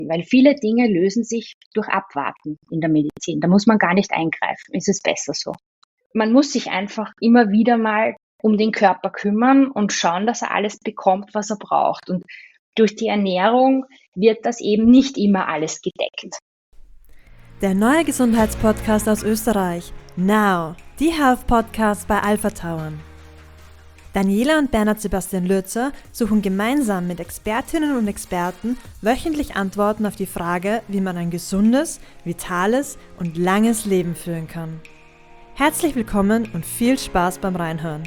weil viele Dinge lösen sich durch Abwarten in der Medizin. Da muss man gar nicht eingreifen, ist es besser so. Man muss sich einfach immer wieder mal um den Körper kümmern und schauen, dass er alles bekommt, was er braucht. Und durch die Ernährung wird das eben nicht immer alles gedeckt. Der neue Gesundheitspodcast aus Österreich. Now, die Health Podcast bei Alpha Tauern. Daniela und Bernhard Sebastian Lürzer suchen gemeinsam mit Expertinnen und Experten wöchentlich Antworten auf die Frage, wie man ein gesundes, vitales und langes Leben führen kann. Herzlich willkommen und viel Spaß beim Reinhören.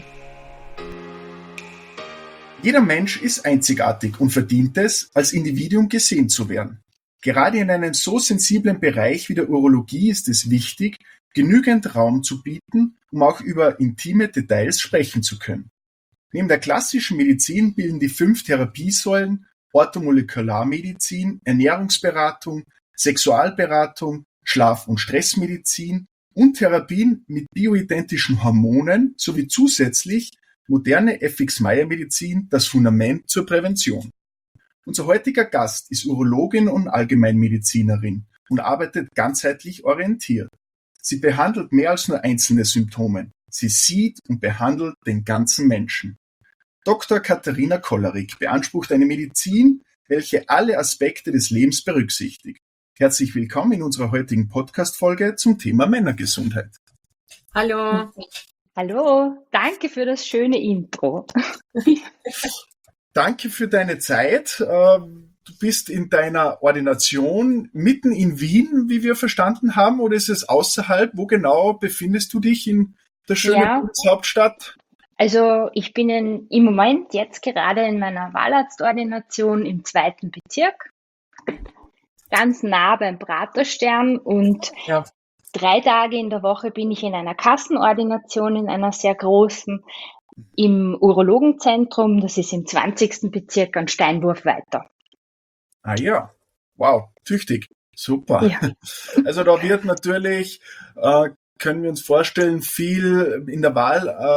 Jeder Mensch ist einzigartig und verdient es, als Individuum gesehen zu werden. Gerade in einem so sensiblen Bereich wie der Urologie ist es wichtig, genügend Raum zu bieten, um auch über intime Details sprechen zu können. Neben der klassischen Medizin bilden die 5 Therapiesäulen Orthomolekularmedizin, Ernährungsberatung, Sexualberatung, Schlaf- und Stressmedizin und Therapien mit bioidentischen Hormonen sowie zusätzlich moderne FX-Meyer-Medizin das Fundament zur Prävention. Unser heutiger Gast ist Urologin und Allgemeinmedizinerin und arbeitet ganzheitlich orientiert. Sie behandelt mehr als nur einzelne Symptome. Sie sieht und behandelt den ganzen Menschen. Dr. Katharina Kollarik beansprucht eine Medizin, welche alle Aspekte des Lebens berücksichtigt. Herzlich willkommen in unserer heutigen Podcast-Folge zum Thema Männergesundheit. Hallo. Hallo, danke für das schöne Intro. Danke für deine Zeit. Du bist in deiner Ordination mitten in Wien, wie wir verstanden haben, oder ist es außerhalb? Wo genau befindest du dich in der schönen Bundeshauptstadt? Also ich bin im Moment jetzt gerade in meiner Wahlarztordination im 2. Bezirk, ganz nah beim Praterstern und 3 Tage in der Woche bin ich in einer Kassenordination, in einer sehr großen, im Urologenzentrum, das ist im 20. Bezirk an Steinwurf weiter. Ah ja, wow, tüchtig, super. Ja. Also da wird natürlich, können wir uns vorstellen, viel in der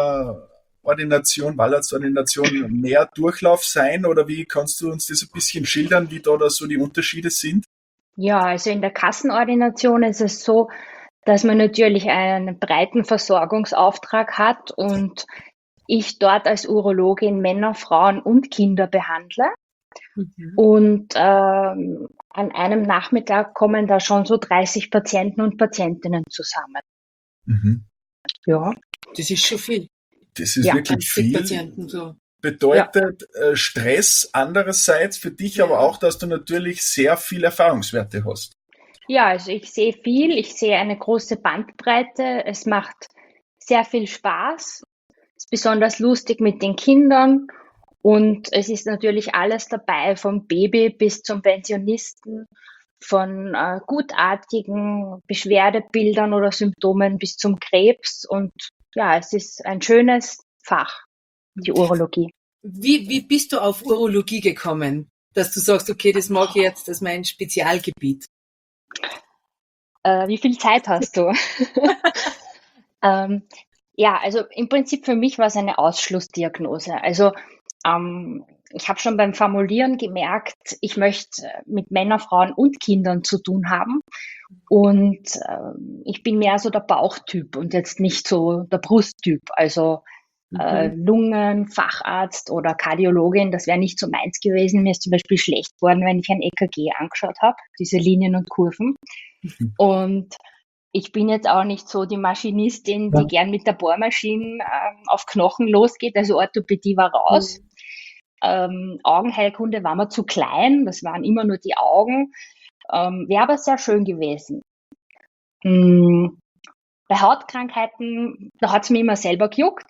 Wahlarztordination mehr Durchlauf sein, oder wie kannst du uns das ein bisschen schildern, wie da so die Unterschiede sind? Ja, also in der Kassenordination ist es so, dass man natürlich einen breiten Versorgungsauftrag hat und ich dort als Urologin Männer, Frauen und Kinder behandle. Und an einem Nachmittag kommen da schon so 30 Patienten und Patientinnen zusammen. Mhm. Ja. Das ist schon viel. Das ist wirklich viel. Patienten so. Bedeutet Stress andererseits für dich, aber auch, dass du natürlich sehr viel Erfahrungswerte hast. Ja, also ich sehe viel, ich sehe eine große Bandbreite. Es macht sehr viel Spaß, ist besonders lustig mit den Kindern und es ist natürlich alles dabei, vom Baby bis zum Pensionisten, von gutartigen Beschwerdebildern oder Symptomen bis zum Krebs und ja, es ist ein schönes Fach, die Urologie. Wie bist du auf Urologie gekommen, dass du sagst, okay, das mag ich jetzt, das ist mein Spezialgebiet? Wie viel Zeit hast du? Ja, also im Prinzip für mich war es eine Ausschlussdiagnose. Also ich habe schon beim Formulieren gemerkt, ich möchte mit Männern, Frauen und Kindern zu tun haben. Und ich bin mehr so der Bauchtyp und jetzt nicht so der Brusttyp. Also Lungen, Facharzt oder Kardiologin, das wäre nicht so meins gewesen. Mir ist zum Beispiel schlecht geworden, wenn ich ein EKG angeschaut habe, diese Linien und Kurven. Und ich bin jetzt auch nicht so die Maschinistin, die gern mit der Bohrmaschine auf Knochen losgeht. Also Orthopädie war raus. Augenheilkunde war mir zu klein. Das waren immer nur die Augen. Wäre aber sehr schön gewesen. Bei Hautkrankheiten, da hat es mir immer selber gejuckt.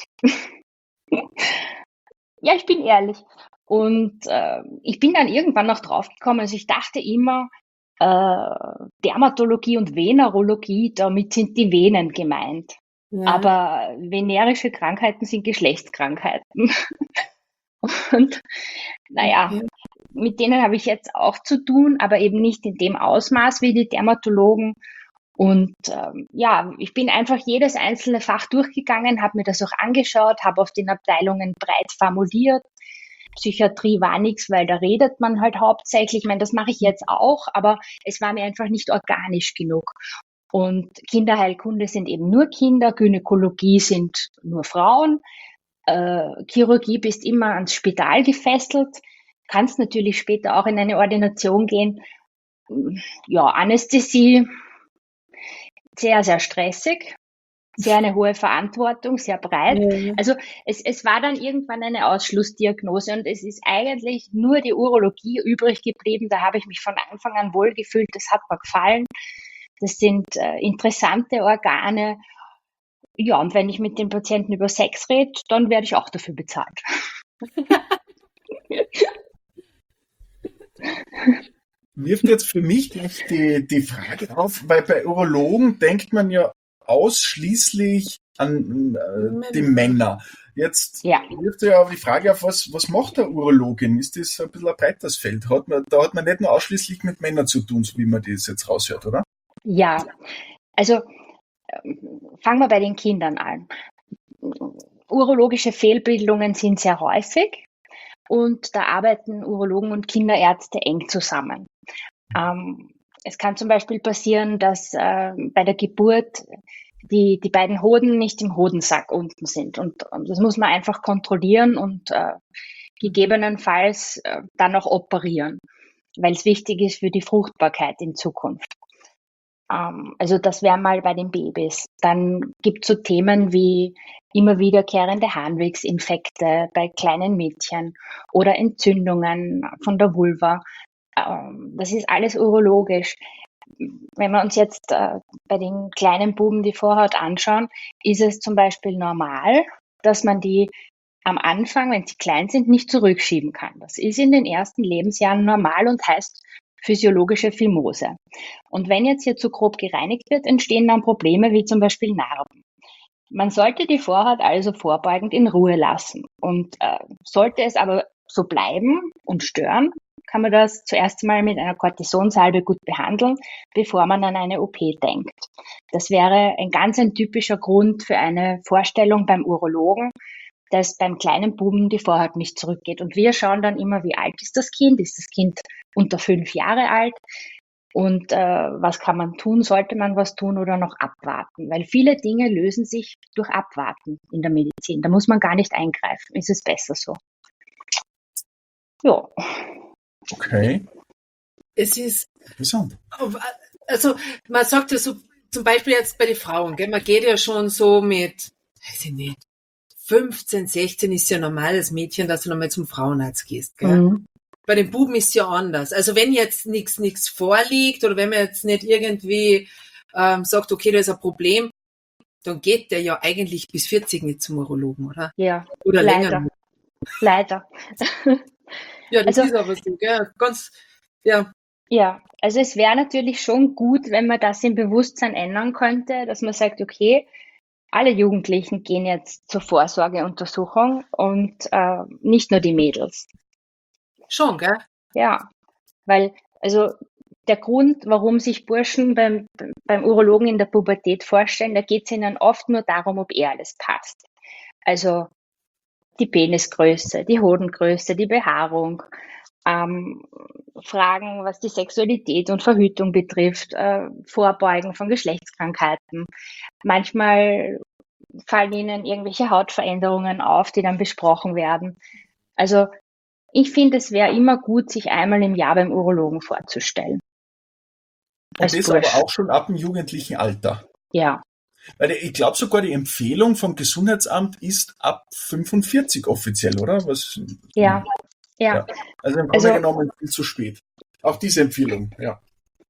Ja, ich bin ehrlich. Und ich bin dann irgendwann noch draufgekommen, also ich dachte immer, Dermatologie und Venerologie, damit sind die Venen gemeint. Ja. Aber venerische Krankheiten sind Geschlechtskrankheiten. Und naja, mit denen habe ich jetzt auch zu tun, aber eben nicht in dem Ausmaß wie die Dermatologen. Und ja, ich bin einfach jedes einzelne Fach durchgegangen, habe mir das auch angeschaut, habe auf den Abteilungen breit formuliert, Psychiatrie war nichts, weil da redet man halt hauptsächlich. Ich meine, das mache ich jetzt auch, aber es war mir einfach nicht organisch genug. Und Kinderheilkunde sind eben nur Kinder, Gynäkologie sind nur Frauen, Chirurgie bist immer ans Spital gefesselt, kannst natürlich später auch in eine Ordination gehen. Ja, Anästhesie, sehr, sehr stressig, sehr eine hohe Verantwortung, sehr breit. Ja. Also es war dann irgendwann eine Ausschlussdiagnose und es ist eigentlich nur die Urologie übrig geblieben. Da habe ich mich von Anfang an wohlgefühlt, das hat mir gefallen. Das sind interessante Organe. Ja, und wenn ich mit den Patienten über Sex rede, dann werde ich auch dafür bezahlt. Wirft jetzt für mich gleich die Frage auf, weil bei Urologen denkt man ja ausschließlich an die Männer. Jetzt wirft ja auch die Frage auf, was macht der Urologin? Ist das ein bisschen ein breites Feld? Da hat man nicht nur ausschließlich mit Männern zu tun, so wie man das jetzt raushört, oder? Ja, also fangen wir bei den Kindern an. Urologische Fehlbildungen sind sehr häufig und da arbeiten Urologen und Kinderärzte eng zusammen. Es kann zum Beispiel passieren, dass bei der Geburt die beiden Hoden nicht im Hodensack unten sind und das muss man einfach kontrollieren und gegebenenfalls dann auch operieren, weil es wichtig ist für die Fruchtbarkeit in Zukunft. Also das wäre mal bei den Babys. Dann gibt es so Themen wie immer wiederkehrende Harnwegsinfekte bei kleinen Mädchen oder Entzündungen von der Vulva. Das ist alles urologisch. Wenn wir uns jetzt bei den kleinen Buben die Vorhaut anschauen, ist es zum Beispiel normal, dass man die am Anfang, wenn sie klein sind, nicht zurückschieben kann. Das ist in den ersten Lebensjahren normal und heißt physiologische Phimose. Und wenn jetzt hier zu grob gereinigt wird, entstehen dann Probleme wie zum Beispiel Narben. Man sollte die Vorhaut also vorbeugend in Ruhe lassen. Und sollte es aber so bleiben und stören, kann man das zuerst mal mit einer Cortisonsalbe gut behandeln, bevor man an eine OP denkt. Das wäre ein typischer Grund für eine Vorstellung beim Urologen, dass beim kleinen Buben die Vorhaut nicht zurückgeht. Und wir schauen dann immer, wie alt ist das Kind? Ist das Kind unter 5 Jahre alt? Und was kann man tun? Sollte man was tun oder noch abwarten? Weil viele Dinge lösen sich durch Abwarten in der Medizin. Da muss man gar nicht eingreifen. Ist es besser so? Ja. Okay. Es ist, interessant. Also man sagt ja so, zum Beispiel jetzt bei den Frauen, gell, man geht ja schon so mit, weiß ich nicht, 15, 16 ist ja normal als Mädchen, dass du nochmal zum Frauenarzt gehst. Gell? Mhm. Bei den Buben ist es ja anders. Also wenn jetzt nichts vorliegt oder wenn man jetzt nicht irgendwie sagt, okay, da ist ein Problem, dann geht der ja eigentlich bis 40 nicht zum Urologen, oder? Ja, oder leider. Länger. Leider. Ja, das ist aber so, gell? Ganz, ja. Ja, also es wäre natürlich schon gut, wenn man das im Bewusstsein ändern könnte, dass man sagt, okay, alle Jugendlichen gehen jetzt zur Vorsorgeuntersuchung und nicht nur die Mädels. Schon, gell? Ja, weil also der Grund, warum sich Burschen beim Urologen in der Pubertät vorstellen, da geht es ihnen oft nur darum, ob alles passt. Also die Penisgröße, die Hodengröße, die Behaarung, Fragen, was die Sexualität und Verhütung betrifft, Vorbeugen von Geschlechtskrankheiten. Manchmal fallen ihnen irgendwelche Hautveränderungen auf, die dann besprochen werden. Also ich finde, es wäre immer gut, sich einmal im Jahr beim Urologen vorzustellen. Und das aber auch schon ab dem jugendlichen Alter. Ja. Weil ich glaube sogar, die Empfehlung vom Gesundheitsamt ist ab 45 offiziell, oder? Ja. Also im Grunde genommen viel zu spät. Auch diese Empfehlung, ja.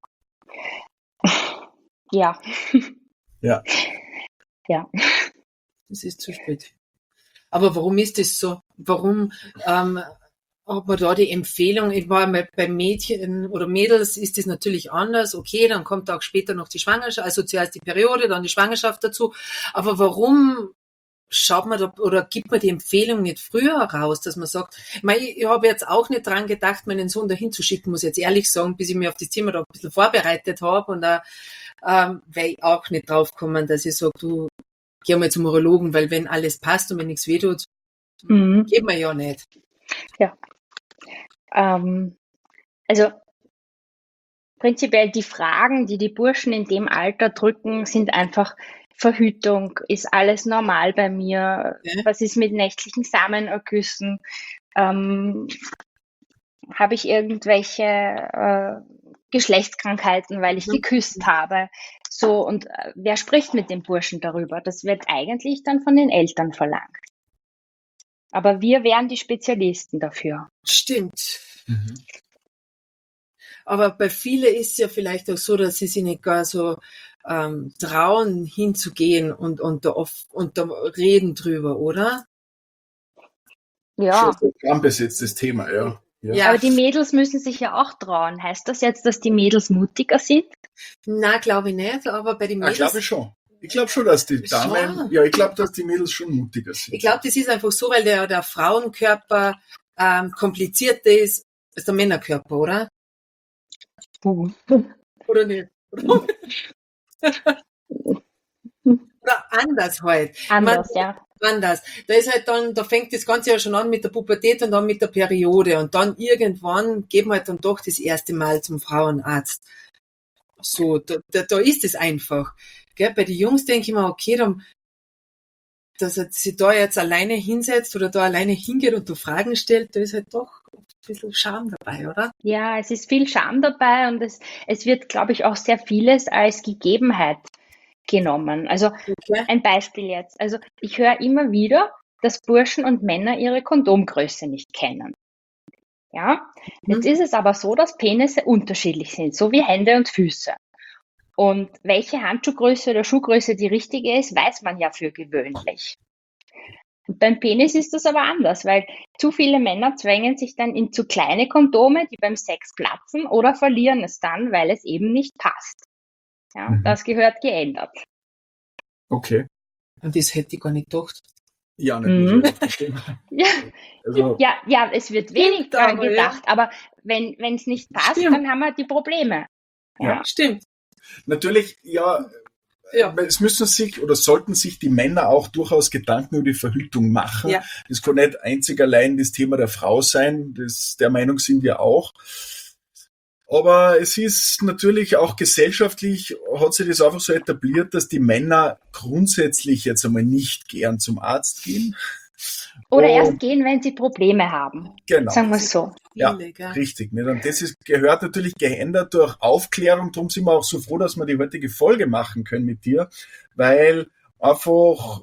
Ja. Ja. Ja. Das ist zu spät. Aber warum ist das so? Warum hat man da die Empfehlung? Ich war mal bei Mädchen oder Mädels ist das natürlich anders. Okay, dann kommt auch später noch die Schwangerschaft, also zuerst die Periode, dann die Schwangerschaft dazu. Aber warum schaut man da oder gibt man die Empfehlung nicht früher raus, dass man sagt, ich habe jetzt auch nicht dran gedacht, meinen Sohn dahin zu schicken, muss ich jetzt ehrlich sagen, bis ich mich auf das Thema da ein bisschen vorbereitet habe und da weil ich auch nicht drauf kommen, dass ich sage, du geh mal zum Urologen, weil wenn alles passt und wenn nichts wehtut, geht man ja nicht. Ja. Also prinzipiell die Fragen, die die Burschen in dem Alter drücken, sind einfach Verhütung. Ist alles normal bei mir? Ja. Was ist mit nächtlichen Samenergüssen? Habe ich irgendwelche Geschlechtskrankheiten, weil ich geküsst habe? So, und wer spricht mit den Burschen darüber? Das wird eigentlich dann von den Eltern verlangt. Aber wir wären die Spezialisten dafür. Stimmt. Aber bei vielen ist es ja vielleicht auch so, dass sie sich nicht gar so trauen, hinzugehen und da reden drüber, oder? Ja, Schon ein besetztes Thema, ja. Ja. aber die Mädels müssen sich ja auch trauen. Heißt das jetzt, dass die Mädels mutiger sind? Na, glaube ich nicht, aber bei den Ja, Mädels. glaube ich schon. Ich glaube schon, dass die Schon? Damen, ja, ich glaube, dass die Mädels schon mutiger sind. Ich glaube, das ist einfach so, weil der Frauenkörper komplizierter ist als der Männerkörper, oder? Oder nicht? Oder anders halt. Anders, ja. Anders. Da ist halt dann, da fängt das Ganze ja schon an mit der Pubertät und dann mit der Periode und dann irgendwann geht man halt dann doch das erste Mal zum Frauenarzt. So, da ist es einfach. Gell? Bei den Jungs denke ich mir, okay, dann, dass er sich da jetzt alleine hinsetzt oder da alleine hingeht und da Fragen stellt, da ist halt doch ein bisschen Scham dabei, oder? Ja, es ist viel Scham dabei und es wird, glaube ich, auch sehr vieles als Gegebenheit genommen. Also Okay. ein Beispiel jetzt. Also ich höre immer wieder, dass Burschen und Männer ihre Kondomgröße nicht kennen. Ja, jetzt ist es aber so, dass Penisse unterschiedlich sind, so wie Hände und Füße. Und welche Handschuhgröße oder Schuhgröße die richtige ist, weiß man ja für gewöhnlich. Und beim Penis ist das aber anders, weil zu viele Männer zwängen sich dann in zu kleine Kondome, die beim Sex platzen oder verlieren es dann, weil es eben nicht passt. Ja, das gehört geändert. Okay. Und das hätte ich gar nicht gedacht. Ja, nicht muss ich auch verstehen. Ja, Also, ja, es wird wenig dran aber, gedacht, aber wenn es nicht passt, Stimmt. dann haben wir die Probleme. Ja. Stimmt. natürlich, ja, Ja. es müssen sich oder sollten sich die Männer auch durchaus Gedanken über die Verhütung machen. Ja. Das kann nicht einzig allein das Thema der Frau sein. Der Meinung sind wir auch. Aber es ist natürlich auch gesellschaftlich, hat sich das einfach so etabliert, dass die Männer grundsätzlich jetzt einmal nicht gern zum Arzt gehen. Oder Und- erst gehen, wenn sie Probleme haben. Genau. Sagen wir es so. Ja, Viele, gell? richtig. Nicht? Und das gehört natürlich geändert durch Aufklärung. Darum sind wir auch so froh, dass wir die heutige Folge machen können mit dir, weil einfach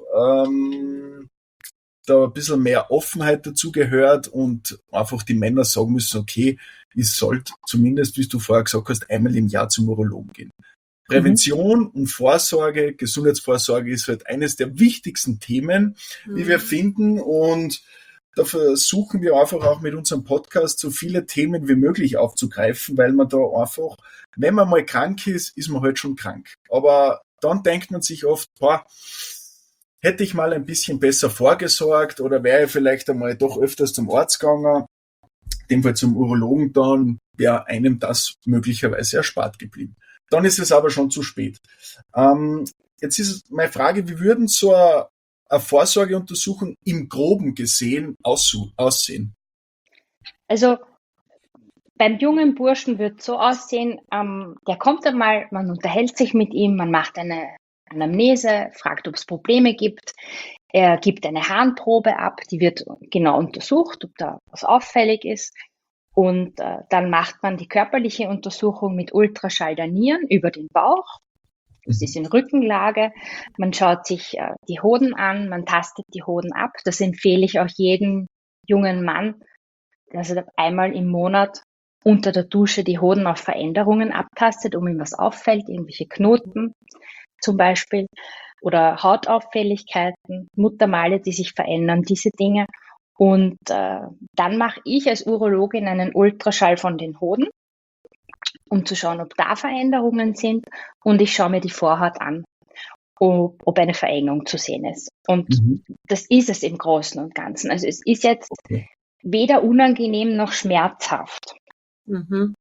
da ein bisschen mehr Offenheit dazu gehört und einfach die Männer sagen müssen, okay, ich sollte zumindest, wie du vorher gesagt hast, einmal im Jahr zum Urologen gehen. Prävention und Vorsorge, Gesundheitsvorsorge ist halt eines der wichtigsten Themen, die wir finden, und da versuchen wir einfach auch mit unserem Podcast so viele Themen wie möglich aufzugreifen, weil man da einfach, wenn man mal krank ist, ist man halt schon krank. Aber dann denkt man sich oft, boah, hätte ich mal ein bisschen besser vorgesorgt oder wäre ich vielleicht einmal doch öfters zum Arzt gegangen, in dem Fall zum Urologen, dann wäre einem das möglicherweise erspart geblieben. Dann ist es aber schon zu spät. Jetzt ist meine Frage, wie würden so eine Vorsorgeuntersuchung im Groben gesehen aussehen? Also beim jungen Burschen wird es so aussehen, der kommt einmal, man unterhält sich mit ihm, man macht eine Anamnese, fragt, ob es Probleme gibt. Er gibt eine Harnprobe ab, die wird genau untersucht, ob da was auffällig ist. Und dann macht man die körperliche Untersuchung mit Ultraschall der Nieren über den Bauch. Das ist in Rückenlage. Man schaut sich die Hoden an, man tastet die Hoden ab. Das empfehle ich auch jedem jungen Mann, dass er einmal im Monat unter der Dusche die Hoden auf Veränderungen abtastet, um ihm was auffällt, irgendwelche Knoten zum Beispiel oder Hautauffälligkeiten, Muttermale, die sich verändern, diese Dinge. Und dann mache ich als Urologin einen Ultraschall von den Hoden, um zu schauen, ob da Veränderungen sind, und ich schaue mir die Vorhaut an, ob eine Verengung zu sehen ist. Und das ist es im Großen und Ganzen. Also es ist jetzt weder unangenehm noch schmerzhaft. Mhm.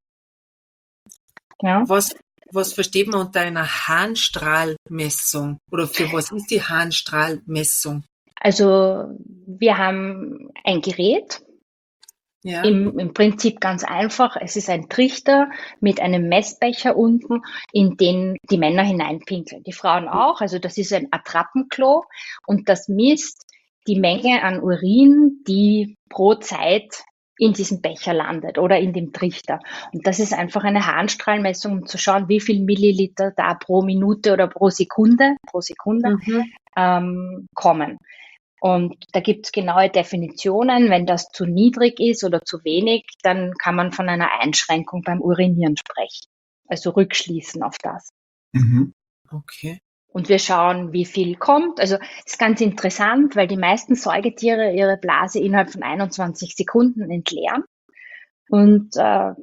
Ja? Was versteht man unter einer Harnstrahlmessung? Oder für was ist die Harnstrahlmessung? Also wir haben ein Gerät, Ja. Im Prinzip ganz einfach. Es ist ein Trichter mit einem Messbecher unten, in den die Männer hineinpinkeln. Die Frauen auch. Also das ist ein Attrappenklo und das misst die Menge an Urin, die pro Zeit in diesem Becher landet oder in dem Trichter. Und das ist einfach eine Harnstrahlmessung, um zu schauen, wie viel Milliliter da pro Minute oder pro Sekunde kommen. Und da gibt es genaue Definitionen. Wenn das zu niedrig ist oder zu wenig, dann kann man von einer Einschränkung beim Urinieren sprechen. Also rückschließen auf das. Mhm. Okay. Und wir schauen, wie viel kommt. Also es ist ganz interessant, weil die meisten Säugetiere ihre Blase innerhalb von 21 Sekunden entleeren. Und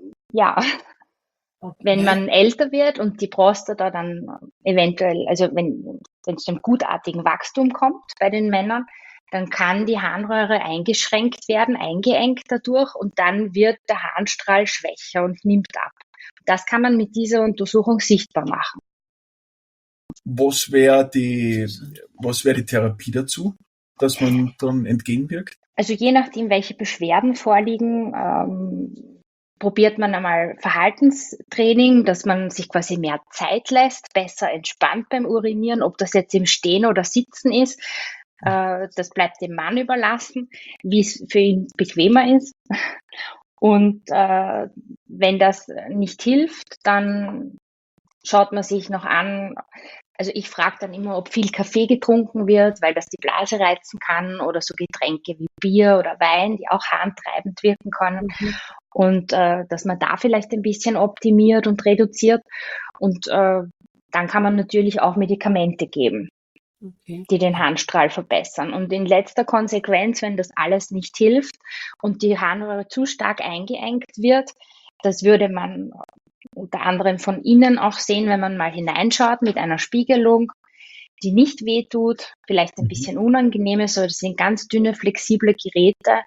wenn man älter wird und die Prostata dann eventuell, also wenn es zu einem gutartigen Wachstum kommt bei den Männern, dann kann die Harnröhre eingeschränkt werden, eingeengt dadurch und dann wird der Harnstrahl schwächer und nimmt ab. Das kann man mit dieser Untersuchung sichtbar machen. Was wäre die Therapie dazu, dass man dann entgegenwirkt? Also je nachdem, welche Beschwerden vorliegen, probiert man einmal Verhaltenstraining, dass man sich quasi mehr Zeit lässt, besser entspannt beim Urinieren, ob das jetzt im Stehen oder Sitzen ist. Das bleibt dem Mann überlassen, wie es für ihn bequemer ist. Und wenn das nicht hilft, dann schaut man sich noch an. Also ich frage dann immer, ob viel Kaffee getrunken wird, weil das die Blase reizen kann oder so Getränke wie Bier oder Wein, die auch harntreibend wirken können. Und dass man da vielleicht ein bisschen optimiert und reduziert. Und dann kann man natürlich auch Medikamente geben, die den Harnstrahl verbessern. Und in letzter Konsequenz, wenn das alles nicht hilft und die Harnröhre zu stark eingeengt wird, das würde man unter anderem von innen auch sehen, wenn man mal hineinschaut mit einer Spiegelung, die nicht wehtut, vielleicht ein bisschen unangenehm ist, aber das sind ganz dünne, flexible Geräte.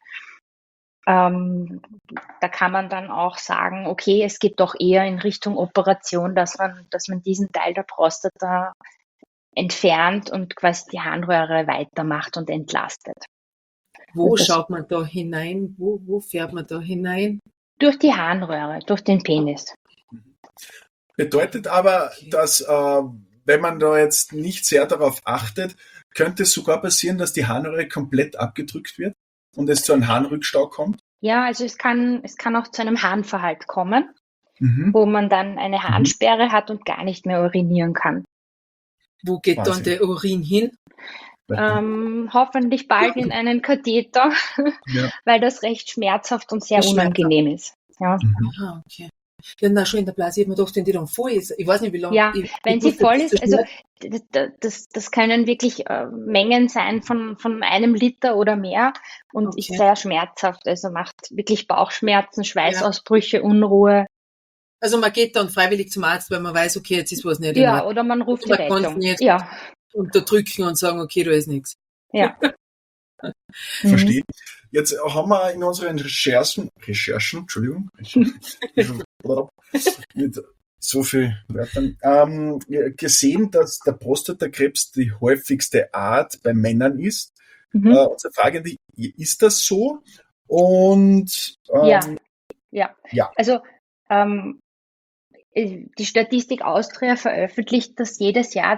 Da kann man dann auch sagen, okay, es geht doch eher in Richtung Operation, dass man diesen Teil der Prostata entfernt und quasi die Harnröhre weitermacht und entlastet. Wo schaut man da hinein? Wo fährt man da hinein? Durch die Harnröhre, durch den Penis. Bedeutet aber, dass wenn man da jetzt nicht sehr darauf achtet, könnte es sogar passieren, dass die Harnröhre komplett abgedrückt wird und es zu einem Harnrückstau kommt? Ja, also es kann auch zu einem Harnverhalt kommen, wo man dann eine Harnsperre hat und gar nicht mehr urinieren kann. Wo geht dann der Urin hin? Hoffentlich bald in einen Katheter, weil das recht schmerzhaft und sehr unangenehm ist. Ja. Aha, okay. Ja, na schon in der Blase, ich habe mir gedacht, wenn die dann voll ist, ich weiß nicht, wie lange. Ja, wenn sie voll ist, also das können wirklich Mengen sein von 1 Liter oder mehr und ist sehr schmerzhaft, also macht wirklich Bauchschmerzen, Schweißausbrüche, Unruhe. Also man geht dann freiwillig zum Arzt, weil man weiß, okay, jetzt ist was nicht. Ja, oder man ruft die Rettung. Man kann nicht unterdrücken und sagen, okay, da ist nichts. Ja. Verstehe. Jetzt haben wir in unseren Recherchen, Entschuldigung, mit so viel Wörtern, gesehen, dass der Prostatakrebs die häufigste Art bei Männern ist. Unsere Frage, ist das so? Und ja. Also die Statistik Austria veröffentlicht das jedes Jahr,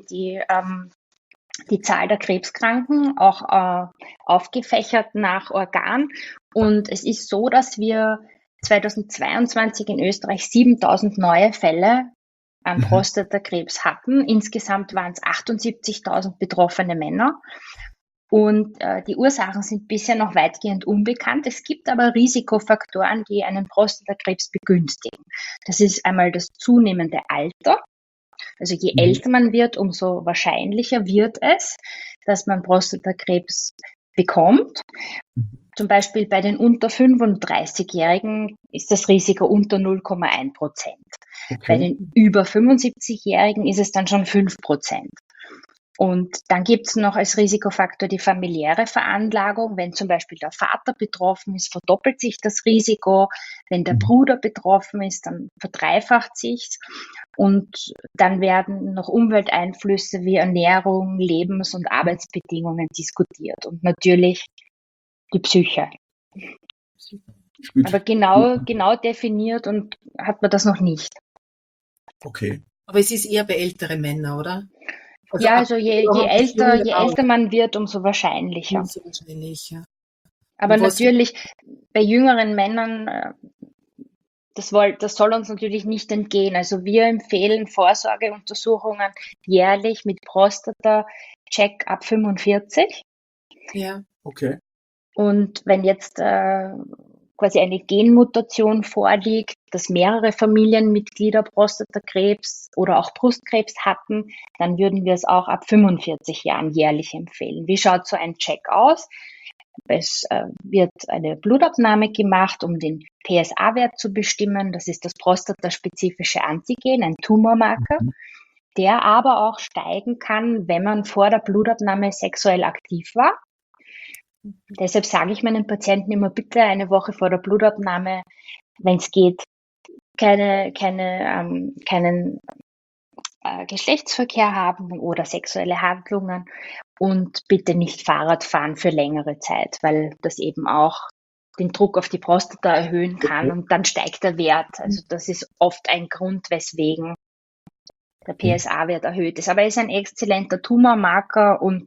die Zahl der Krebskranken, auch aufgefächert nach Organ. Und es ist so, dass wir 2022 in Österreich 7.000 neue Fälle an Prostatakrebs hatten. Insgesamt waren es 78.000 betroffene Männer. Und die Ursachen sind bisher noch weitgehend unbekannt. Es gibt aber Risikofaktoren, die einen Prostatakrebs begünstigen. Das ist einmal das zunehmende Alter. Also je älter man wird, umso wahrscheinlicher wird es, dass man Prostatakrebs bekommt. Zum Beispiel bei den unter 35-Jährigen ist das Risiko unter 0,1%. Bei den über 75-Jährigen ist es dann schon 5%. Und dann gibt es noch als Risikofaktor die familiäre Veranlagung. Wenn zum Beispiel der Vater betroffen ist, verdoppelt sich das Risiko. Wenn der Bruder betroffen ist, dann verdreifacht sich's. Und dann werden noch Umwelteinflüsse wie Ernährung, Lebens- und Arbeitsbedingungen diskutiert. Und natürlich die Psyche. Aber genau definiert und hat man das noch nicht. Okay. Aber es ist eher bei älteren Männern, oder? Ja, also je junge älter man wird, umso wahrscheinlicher. Umso wahrscheinlicher. Aber Und was- natürlich bei jüngeren Männern, das soll uns natürlich nicht entgehen. Also wir empfehlen Vorsorgeuntersuchungen jährlich mit Prostata-Check ab 45. Ja. Okay. Und wenn jetzt quasi eine Genmutation vorliegt, dass mehrere Familienmitglieder Prostatakrebs oder auch Brustkrebs hatten, dann würden wir es auch ab 45 Jahren jährlich empfehlen. Wie schaut so ein Check aus? Es wird eine Blutabnahme gemacht, um den PSA-Wert zu bestimmen. Das ist das prostataspezifische Antigen, ein Tumormarker, der aber auch steigen kann, wenn man vor der Blutabnahme sexuell aktiv war. Deshalb sage ich meinen Patienten immer, bitte eine Woche vor der Blutabnahme, wenn es geht, keinen Geschlechtsverkehr haben oder sexuelle Handlungen und bitte nicht Fahrrad fahren für längere Zeit, weil das eben auch den Druck auf die Prostata erhöhen kann und dann steigt der Wert. Also das ist oft ein Grund, weswegen der PSA-Wert erhöht ist. Aber er ist ein exzellenter Tumormarker und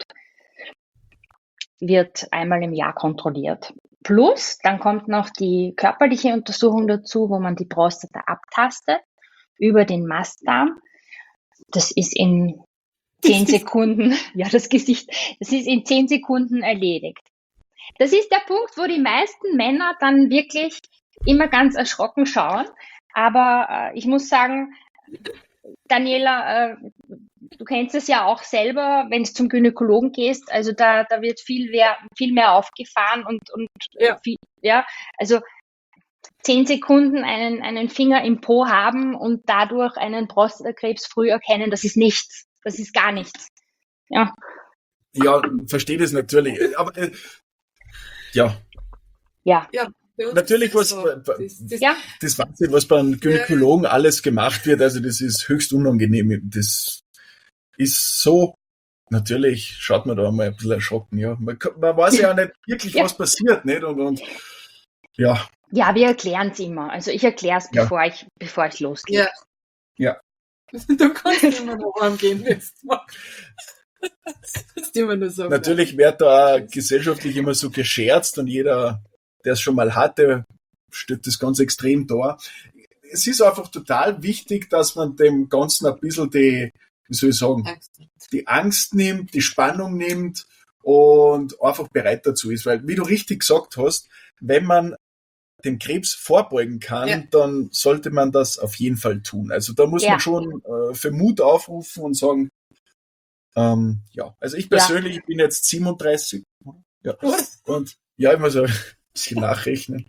wird einmal im Jahr kontrolliert. Plus, dann kommt noch die körperliche Untersuchung dazu, wo man die Prostata abtastet über den Mastdarm. Das ist in 10 Sekunden, ja, das ist in 10 Sekunden erledigt. Das ist der Punkt, wo die meisten Männer dann wirklich immer ganz erschrocken schauen. Aber ich muss sagen, Daniela, du kennst es ja auch selber, wenn du zum Gynäkologen gehst, also da wird viel mehr aufgefahren und also 10 Sekunden einen Finger im Po haben und dadurch einen Prostatakrebs früh erkennen, das ist nichts. Das ist gar nichts. Ja. Ja, verstehe das natürlich. Aber ja. Ja. Ja, bei uns Natürlich, ist es das Wahnsinn, was beim Gynäkologen alles gemacht wird, also das ist höchst unangenehm. Das ist so, natürlich schaut man da mal ein bisschen erschrocken, ja. Man weiß ja auch nicht wirklich, was passiert, nicht? Und ja. Ja, wir erklären es immer. Also ich erkläre es, bevor ich losgehe. Ja. Du kannst immer noch angehen, jetzt mal. Das ist immer nur so. Natürlich wird da gesellschaftlich immer so gescherzt und jeder, der es schon mal hatte, steht das ganz extrem da. Es ist einfach total wichtig, dass man dem Ganzen ein bisschen die Angst nimmt, die Spannung nimmt und einfach bereit dazu ist. Weil, wie du richtig gesagt hast, wenn man dem Krebs vorbeugen kann, dann sollte man das auf jeden Fall tun. Also da muss man schon für Mut aufrufen und sagen, also ich persönlich bin jetzt 37 und ich muss ein bisschen nachrechnen.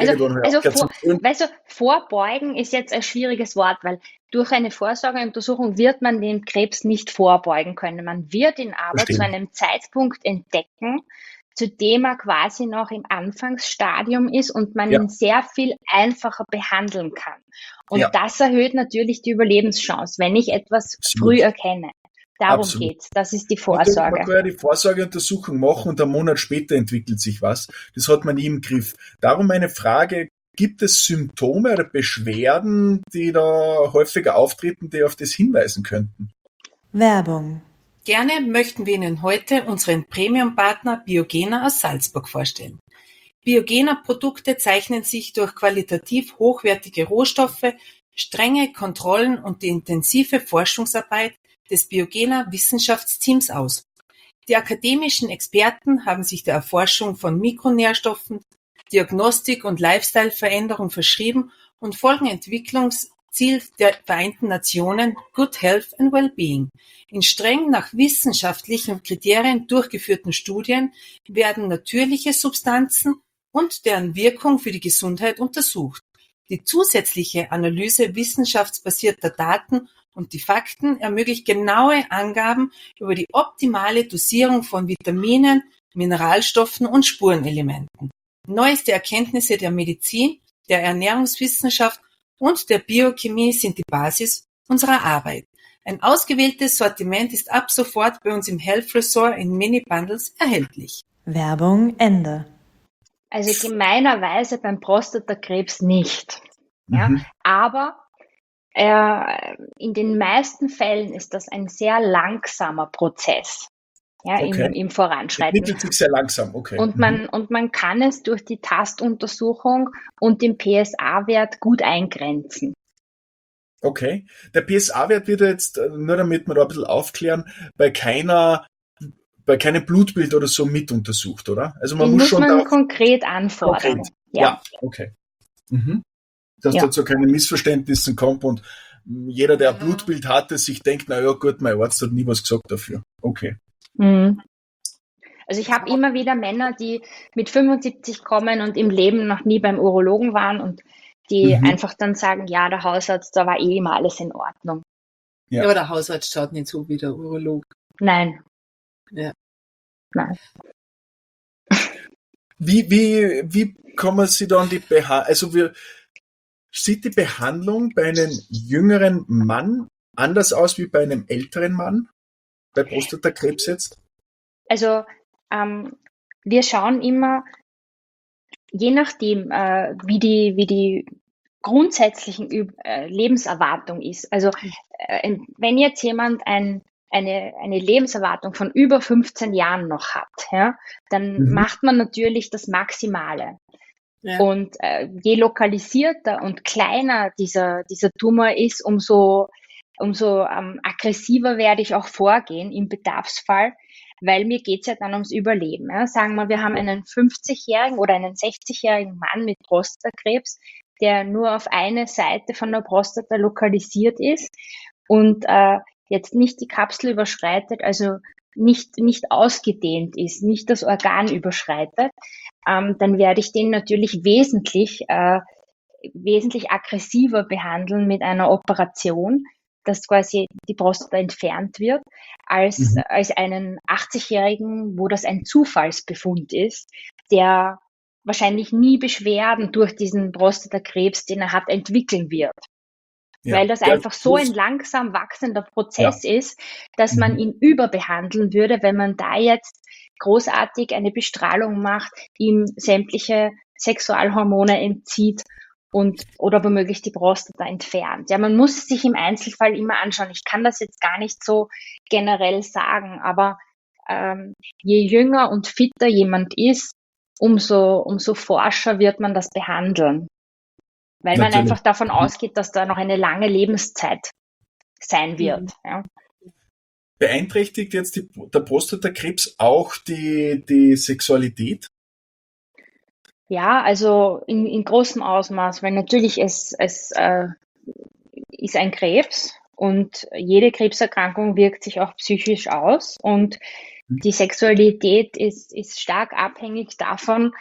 Also vorbeugen ist jetzt ein schwieriges Wort, weil durch eine Vorsorgeuntersuchung wird man den Krebs nicht vorbeugen können. Man wird ihn aber zu einem Zeitpunkt entdecken, zu dem er quasi noch im Anfangsstadium ist und man ihn sehr viel einfacher behandeln kann. Und das erhöht natürlich die Überlebenschance, wenn ich etwas früh erkenne. Darum geht's. Das ist die Vorsorge. Man kann ja die Vorsorgeuntersuchung machen und einen Monat später entwickelt sich was. Das hat man nie im Griff. Darum meine Frage, gibt es Symptome oder Beschwerden, die da häufiger auftreten, die auf das hinweisen könnten? Werbung. Gerne möchten wir Ihnen heute unseren Premium-Partner Biogena aus Salzburg vorstellen. Biogena-Produkte zeichnen sich durch qualitativ hochwertige Rohstoffe, strenge Kontrollen und die intensive Forschungsarbeit des Biogena-Wissenschaftsteams aus. Die akademischen Experten haben sich der Erforschung von Mikronährstoffen, Diagnostik und Lifestyle-Veränderung verschrieben und folgen Entwicklungsziel der Vereinten Nationen Good Health and Wellbeing. In streng nach wissenschaftlichen Kriterien durchgeführten Studien werden natürliche Substanzen und deren Wirkung für die Gesundheit untersucht. Die zusätzliche Analyse wissenschaftsbasierter Daten und die Fakten ermöglicht genaue Angaben über die optimale Dosierung von Vitaminen, Mineralstoffen und Spurenelementen. Neueste Erkenntnisse der Medizin, der Ernährungswissenschaft und der Biochemie sind die Basis unserer Arbeit. Ein ausgewähltes Sortiment ist ab sofort bei uns im Health Resort in Mini-Bundles erhältlich. Werbung Ende. Also gemeinerweise beim Prostatakrebs nicht. Ja, Mhm. aber in den meisten Fällen ist das ein sehr langsamer Prozess, ja, Okay. im Es Voranschreiten. entwickelt sich sehr langsam, okay. Und man kann es durch die Tastuntersuchung und den PSA-Wert gut eingrenzen. Okay. Der PSA-Wert wird jetzt, nur damit wir da ein bisschen aufklären, bei keinem Blutbild oder so mit untersucht, oder? Also man Den muss muss schon man darauf konkret anfordern. konkret. Ja, Ja, okay. Mhm. Dass ja. da zu keinen Missverständnissen kommt und jeder, der ein Ja. Blutbild hatte, sich denkt, na ja, gut, mein Arzt hat nie was gesagt dafür. Okay. Mhm. Also ich habe immer wieder Männer, die mit 75 kommen und im Leben noch nie beim Urologen waren und die Mhm. einfach dann sagen, ja, der Hausarzt, da war eh immer alles in Ordnung. Ja. Ja, aber der Hausarzt schaut nicht so wie der Urolog. Nein. Ja. Nein. Wie kann man sich dann die sieht die Behandlung bei einem jüngeren Mann anders aus wie bei einem älteren Mann? Bei Prostatakrebs jetzt? Also wir schauen immer, je nachdem, wie die grundsätzlichen Lebenserwartung ist. Also wenn jetzt jemand eine Lebenserwartung von über 15 Jahren noch hat, ja, dann Mhm. macht man natürlich das Maximale. Ja. Und je lokalisierter und kleiner dieser Tumor ist, umso aggressiver werde ich auch vorgehen im Bedarfsfall, weil mir geht's ja dann ums Überleben. Ja. Sagen wir, wir haben einen 50-jährigen oder einen 60-jährigen Mann mit Prostatakrebs, der nur auf eine Seite von der Prostata lokalisiert ist und jetzt nicht die Kapsel überschreitet, also nicht ausgedehnt ist, nicht das Organ überschreitet, dann werde ich den natürlich wesentlich aggressiver behandeln mit einer Operation, dass quasi die Prostata entfernt wird, als einen 80-Jährigen, wo das ein Zufallsbefund ist, der wahrscheinlich nie Beschwerden durch diesen Prostatakrebs, den er hat, entwickeln wird. Ja. Weil das Ja, einfach so ein langsam wachsender Prozess Ja. ist, dass man ihn überbehandeln würde, wenn man da jetzt großartig eine Bestrahlung macht, ihm sämtliche Sexualhormone entzieht und oder womöglich die Prostata entfernt. Ja, man muss es sich im Einzelfall immer anschauen. Ich kann das jetzt gar nicht so generell sagen, aber je jünger und fitter jemand ist, umso forscher wird man das behandeln. Weil man Natürlich. einfach davon ausgeht, dass da noch eine lange Lebenszeit sein wird. Mhm. Ja. Beeinträchtigt jetzt der Prostatakrebs auch die Sexualität? Ja, also in großem Ausmaß, weil natürlich es ist ein Krebs und jede Krebserkrankung wirkt sich auch psychisch aus und die Sexualität ist stark abhängig davon,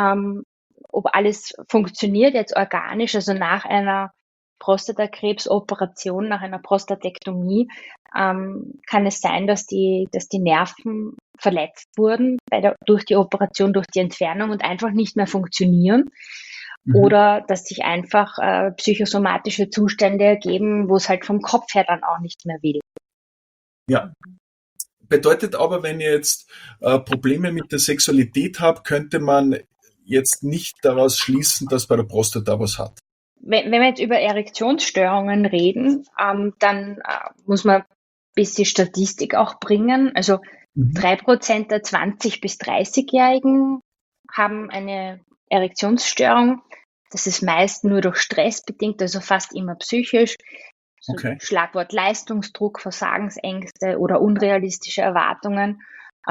ob alles funktioniert, jetzt organisch, also nach einer Prostatakrebsoperation, nach einer Prostatektomie, kann es sein, dass die Nerven verletzt wurden durch die Operation, durch die Entfernung und einfach nicht mehr funktionieren. Oder dass sich einfach psychosomatische Zustände ergeben, wo es halt vom Kopf her dann auch nicht mehr will. Ja. Bedeutet aber, wenn ihr jetzt Probleme mit der Sexualität habt, könnte man jetzt nicht daraus schließen, dass bei der Prostata was hat. Wenn wir jetzt über Erektionsstörungen reden, dann muss man ein bisschen Statistik auch bringen. Also 3% der 20- bis 30-Jährigen haben eine Erektionsstörung. Das ist meist nur durch Stress bedingt, also fast immer psychisch. So Okay. Schlagwort Leistungsdruck, Versagensängste oder unrealistische Erwartungen.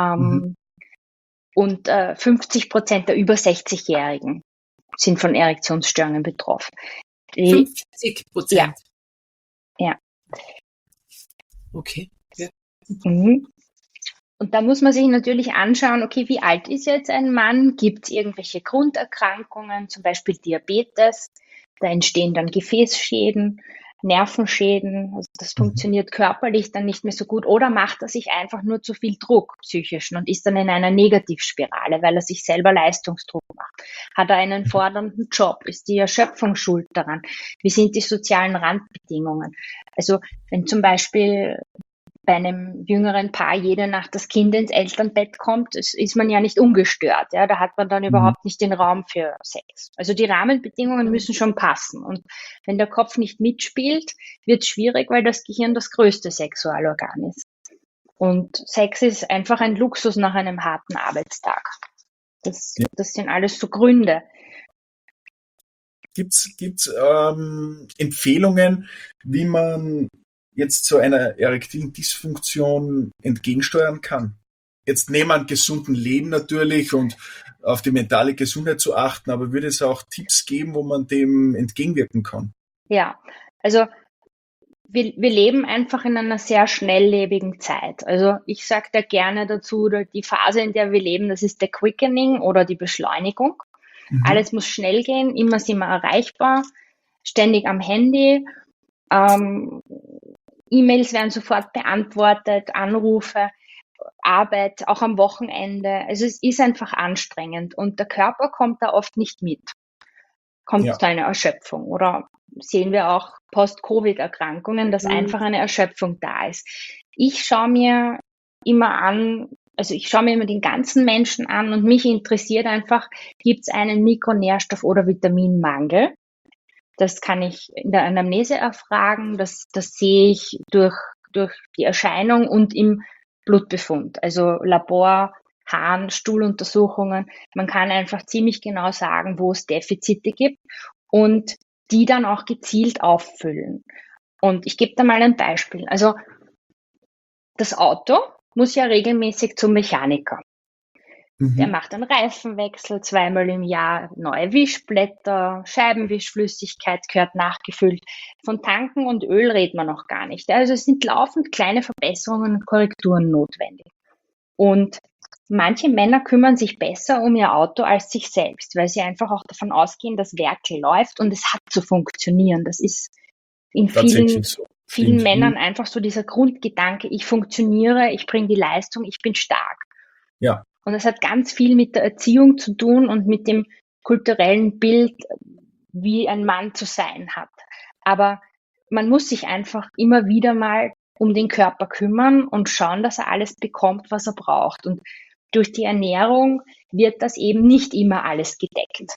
Und 50% der über 60-Jährigen sind von Erektionsstörungen betroffen. 50%? Ja. Okay. Ja. Und da muss man sich natürlich anschauen, okay, wie alt ist jetzt ein Mann? Gibt es irgendwelche Grunderkrankungen, zum Beispiel Diabetes? Da entstehen dann Gefäßschäden, Nervenschäden. Also das funktioniert körperlich dann nicht mehr so gut. Oder macht er sich einfach nur zu viel Druck, psychischen, und ist dann in einer Negativspirale, weil er sich selber Leistungsdruck macht? Hat er einen fordernden Job? Ist die Erschöpfung schuld daran? Wie sind die sozialen Randbedingungen? Also wenn zum Beispiel bei einem jüngeren Paar jede Nacht das Kind ins Elternbett kommt, ist man ja nicht ungestört. Ja, da hat man dann überhaupt nicht den Raum für Sex. Also die Rahmenbedingungen müssen schon passen. Und wenn der Kopf nicht mitspielt, wird es schwierig, weil das Gehirn das größte Sexualorgan ist. Und Sex ist einfach ein Luxus nach einem harten Arbeitstag. Das sind alles so Gründe. Gibt's Empfehlungen, wie man jetzt so einer erektilen Dysfunktion entgegensteuern kann? Jetzt neben einem gesunden Leben natürlich und auf die mentale Gesundheit zu achten, aber würde es auch Tipps geben, wo man dem entgegenwirken kann? Ja, also wir leben einfach in einer sehr schnelllebigen Zeit. Also ich sage da gerne dazu, die Phase, in der wir leben, das ist der Quickening oder die Beschleunigung. Alles muss schnell gehen, immer sind wir erreichbar, ständig am Handy. E-Mails werden sofort beantwortet, Anrufe, Arbeit, auch am Wochenende. Also es ist einfach anstrengend und der Körper kommt da oft nicht mit. Kommt zu einer Erschöpfung oder sehen wir auch Post-Covid-Erkrankungen, dass einfach eine Erschöpfung da ist. Ich schaue mir immer den ganzen Menschen an und mich interessiert einfach, gibt es einen Mikronährstoff- oder Vitaminmangel? Das kann ich in der Anamnese erfragen, das sehe ich durch die Erscheinung und im Blutbefund, also Labor, Harn, Stuhluntersuchungen. Man kann einfach ziemlich genau sagen, wo es Defizite gibt und die dann auch gezielt auffüllen. Und ich gebe da mal ein Beispiel. Also das Auto muss ja regelmäßig zum Mechaniker. Der macht einen Reifenwechsel 2-mal im Jahr, neue Wischblätter, Scheibenwischflüssigkeit gehört nachgefüllt. Von Tanken und Öl redet man noch gar nicht. Also es sind laufend kleine Verbesserungen und Korrekturen notwendig. Und manche Männer kümmern sich besser um ihr Auto als sich selbst, weil sie einfach auch davon ausgehen, dass Werkel läuft und es hat zu funktionieren. Das ist in vielen Männern einfach so dieser Grundgedanke, ich funktioniere, ich bringe die Leistung, ich bin stark. Ja. Und das hat ganz viel mit der Erziehung zu tun und mit dem kulturellen Bild, wie ein Mann zu sein hat. Aber man muss sich einfach immer wieder mal um den Körper kümmern und schauen, dass er alles bekommt, was er braucht. Und durch die Ernährung wird das eben nicht immer alles gedeckt.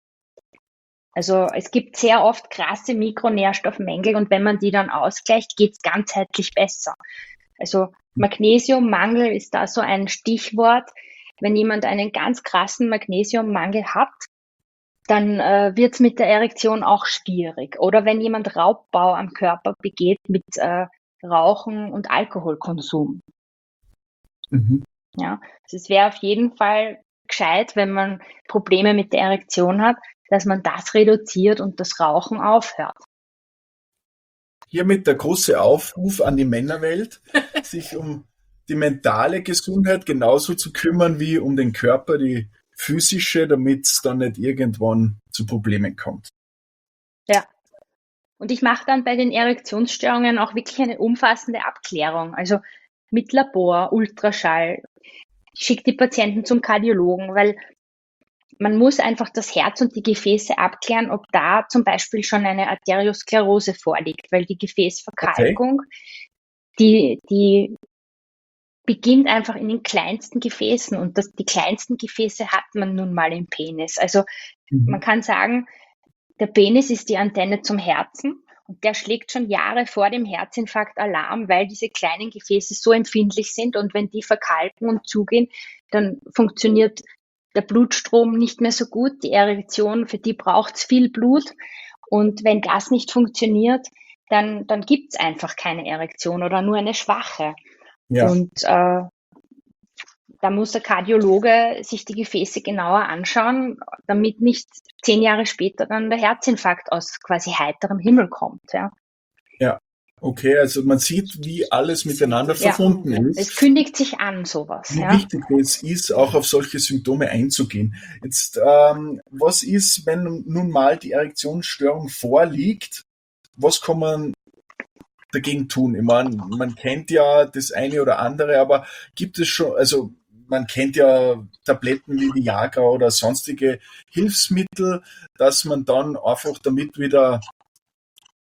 Also es gibt sehr oft krasse Mikronährstoffmängel und wenn man die dann ausgleicht, geht es ganzheitlich besser. Also Magnesiummangel ist da so ein Stichwort. Wenn jemand einen ganz krassen Magnesiummangel hat, dann wird es mit der Erektion auch schwierig. Oder wenn jemand Raubbau am Körper begeht mit Rauchen und Alkoholkonsum. Ja, also es wäre auf jeden Fall gescheit, wenn man Probleme mit der Erektion hat, dass man das reduziert und das Rauchen aufhört. Hiermit der große Aufruf an die Männerwelt, sich um die mentale Gesundheit genauso zu kümmern wie um den Körper, die physische, damit es dann nicht irgendwann zu Problemen kommt. Ja. Und ich mache dann bei den Erektionsstörungen auch wirklich eine umfassende Abklärung, also mit Labor, Ultraschall. Ich schicke die Patienten zum Kardiologen, weil man muss einfach das Herz und die Gefäße abklären, ob da zum Beispiel schon eine Arteriosklerose vorliegt, weil die Gefäßverkalkung, die beginnt einfach in den kleinsten Gefäßen und die kleinsten Gefäße hat man nun mal im Penis. Also man kann sagen, der Penis ist die Antenne zum Herzen und der schlägt schon Jahre vor dem Herzinfarkt Alarm, weil diese kleinen Gefäße so empfindlich sind und wenn die verkalken und zugehen, dann funktioniert der Blutstrom nicht mehr so gut. Die Erektion, für die braucht es viel Blut und wenn das nicht funktioniert, dann gibt es einfach keine Erektion oder nur eine schwache. Ja. Und da muss der Kardiologe sich die Gefäße genauer anschauen, damit nicht 10 Jahre später dann der Herzinfarkt aus quasi heiterem Himmel kommt. Ja, ja. Okay, also man sieht, wie alles miteinander verbunden ist. Es kündigt sich an, sowas. Wie wichtig es ist, auch auf solche Symptome einzugehen. Jetzt, was ist, wenn nun mal die Erektionsstörung vorliegt? Was kann man dagegen tun? Ich meine, man kennt ja das eine oder andere, aber gibt es schon, also man kennt ja Tabletten wie Viagra oder sonstige Hilfsmittel, dass man dann einfach damit wieder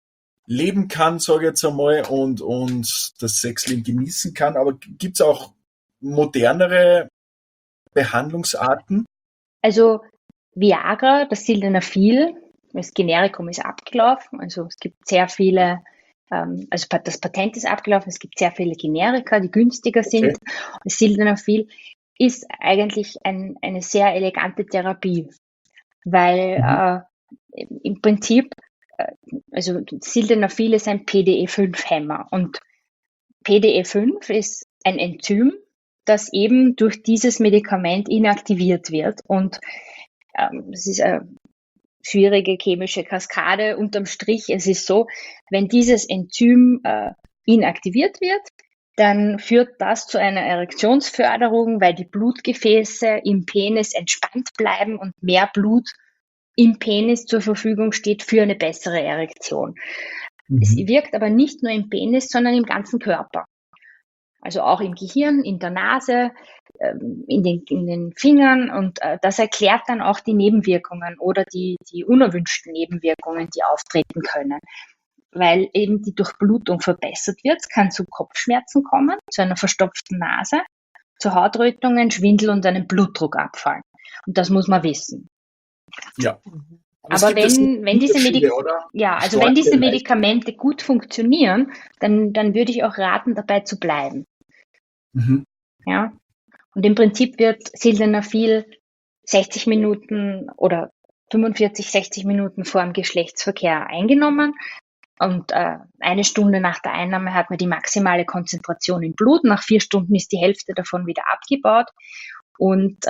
leben kann, sage ich jetzt einmal, und das Sexleben genießen kann. Aber gibt's auch modernere Behandlungsarten? Also Viagra, das Sildenafil, das Generikum ist abgelaufen. Also es gibt sehr viele, also das Patent ist abgelaufen, es gibt sehr viele Generika, die günstiger sind. Das Sildenafil ist eigentlich eine sehr elegante Therapie, weil im Prinzip, also Sildenafil ist ein PDE5-Hämmer und PDE5 ist ein Enzym, das eben durch dieses Medikament inaktiviert wird. Und es ist eine schwierige chemische Kaskade. Unterm Strich, es ist so, wenn dieses Enzym inaktiviert wird, dann führt das zu einer Erektionsförderung, weil die Blutgefäße im Penis entspannt bleiben und mehr Blut im Penis zur Verfügung steht für eine bessere Erektion. Es wirkt aber nicht nur im Penis, sondern im ganzen Körper. Also auch im Gehirn, in der Nase, in den Fingern, und das erklärt dann auch die Nebenwirkungen oder die unerwünschten Nebenwirkungen, die auftreten können. Weil eben die Durchblutung verbessert wird, es kann zu Kopfschmerzen kommen, zu einer verstopften Nase, zu Hautrötungen, Schwindel und einem Blutdruckabfall. Und das muss man wissen. Ja. Aber wenn diese Medikamente gut funktionieren, dann würde ich auch raten, dabei zu bleiben. Ja. Und im Prinzip wird Sildenafil 60 Minuten oder 45, 60 Minuten vor dem Geschlechtsverkehr eingenommen. Und eine Stunde nach der Einnahme hat man die maximale Konzentration im Blut. Nach 4 Stunden ist die Hälfte davon wieder abgebaut. Und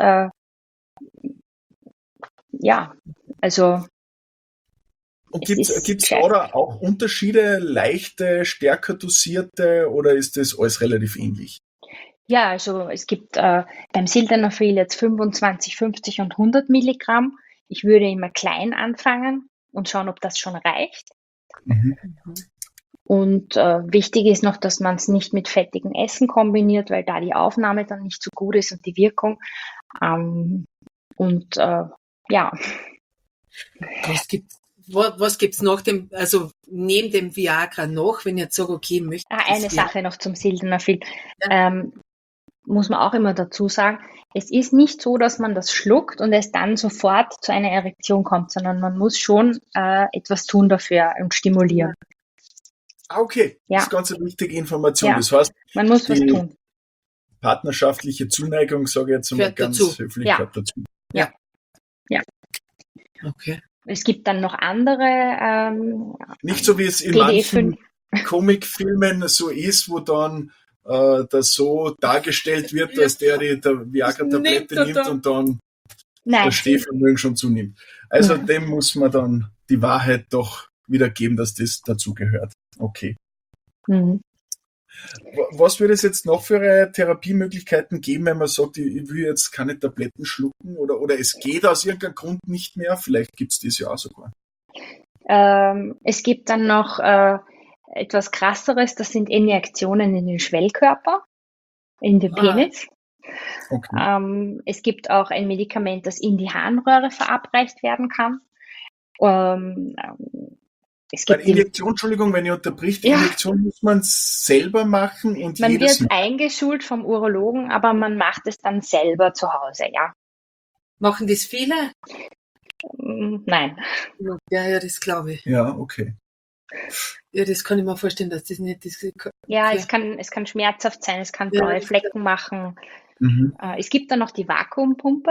also. Und gibt's da auch Unterschiede, leichte, stärker dosierte, oder ist das alles relativ ähnlich? Ja, also es gibt beim Sildenafil jetzt 25, 50 und 100 Milligramm. Ich würde immer klein anfangen und schauen, ob das schon reicht. Und wichtig ist noch, dass man es nicht mit fettigem Essen kombiniert, weil da die Aufnahme dann nicht so gut ist und die Wirkung. Was gibt's noch neben dem Viagra noch, wenn ich jetzt sage, okay, möchte ich eine Sache noch zum Sildenafil. Ja. Muss man auch immer dazu sagen, es ist nicht so, dass man das schluckt und es dann sofort zu einer Erektion kommt, sondern man muss schon etwas tun dafür und stimulieren. Okay, das ist ganz eine wichtige Information. Ja. Das heißt, man muss was tun. Partnerschaftliche Zuneigung, sage ich jetzt mal ganz höflich, gehört dazu. Ja. Okay. Es gibt dann noch andere. Nicht so wie es in manchen Comicfilmen so ist, wo dann das so dargestellt wird, dass der Viagra-Tablette nimmt und dann das Stehvermögen schon zunimmt. Also dem muss man dann die Wahrheit doch wiedergeben, dass das dazugehört. Okay. Was würde es jetzt noch für Therapiemöglichkeiten geben, wenn man sagt, ich will jetzt keine Tabletten schlucken oder es geht aus irgendeinem Grund nicht mehr? Vielleicht gibt es das ja auch sogar. Es gibt dann noch etwas krasseres, das sind Injektionen in den Schwellkörper, in den Penis. Okay. Es gibt auch ein Medikament, das in die Harnröhre verabreicht werden kann. Es gibt Injektion, Entschuldigung, wenn ich unterbricht, die Injektion muss man selber machen und man wird eingeschult vom Urologen, aber man macht es dann selber zu Hause, ja. Machen das viele? Nein. Ja, das glaube ich. Ja, okay. Ja, das kann ich mir vorstellen, dass das nicht ist. Ja, es kann schmerzhaft sein, es kann blaue Flecken machen. Es gibt dann noch die Vakuumpumpe.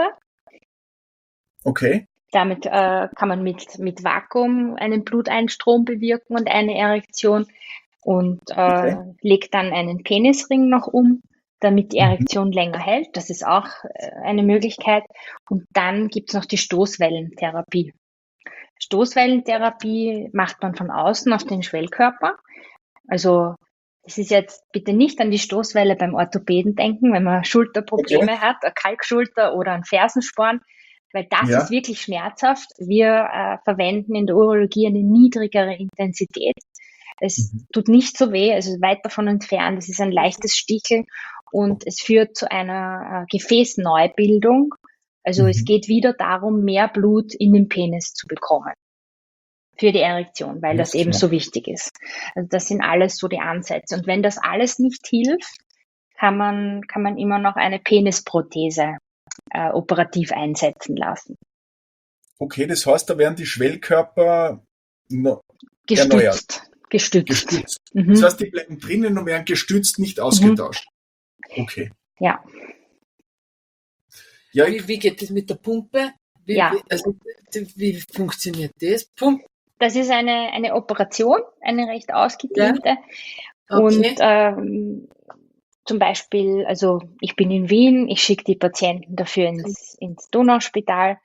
Okay. Damit kann man mit Vakuum einen Bluteinstrom bewirken und eine Erektion und legt dann einen Penisring noch um, damit die Erektion länger hält. Das ist auch eine Möglichkeit. Und dann gibt es noch die Stoßwellentherapie. Stoßwellentherapie macht man von außen auf den Schwellkörper. Also das ist jetzt bitte nicht an die Stoßwelle beim Orthopäden denken, wenn man Schulterprobleme hat, eine Kalkschulter oder einen Fersensporn, weil das ist wirklich schmerzhaft. Wir verwenden in der Urologie eine niedrigere Intensität. Es tut nicht so weh, also weit davon entfernt. Es ist ein leichtes Sticheln und es führt zu einer Gefäßneubildung. Also es geht wieder darum, mehr Blut in den Penis zu bekommen. für die Erektion, weil das eben klar. so wichtig ist. Also das sind alles so die Ansätze. Und wenn das alles nicht hilft, kann man immer noch eine Penisprothese operativ einsetzen lassen. Okay, das heißt, da werden die Schwellkörper erneuert. Gestützt. Das heißt, die bleiben drinnen und werden gestützt, nicht ausgetauscht. Okay. Ja. Ja, Wie geht das mit der Pumpe? Ja. Wie funktioniert das? Pumpe? Das ist eine Operation, eine recht ausgedehnte. Okay. Und zum Beispiel, also ich bin in Wien, ich schicke die Patienten dafür ins Donauspital.